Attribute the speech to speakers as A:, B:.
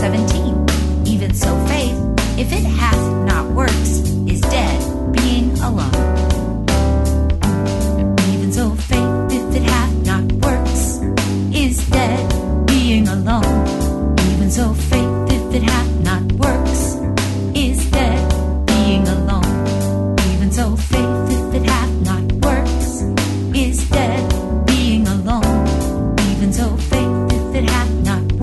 A: 17. Even so faith, if it hath not works, is dead, being alone. Even so faith, if it hath not works, is dead, being alone. Even so faith, if it hath not works, is dead, being alone. Even so faith, if it hath not works, is dead, being alone. Even so faith, if it hath not